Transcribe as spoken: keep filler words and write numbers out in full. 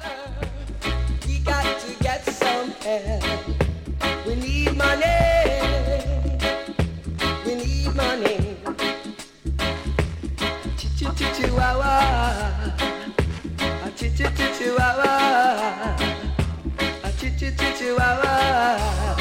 We got to get some help. We need money. We need money. Chihuahua. Chihuahua. Chihuahua.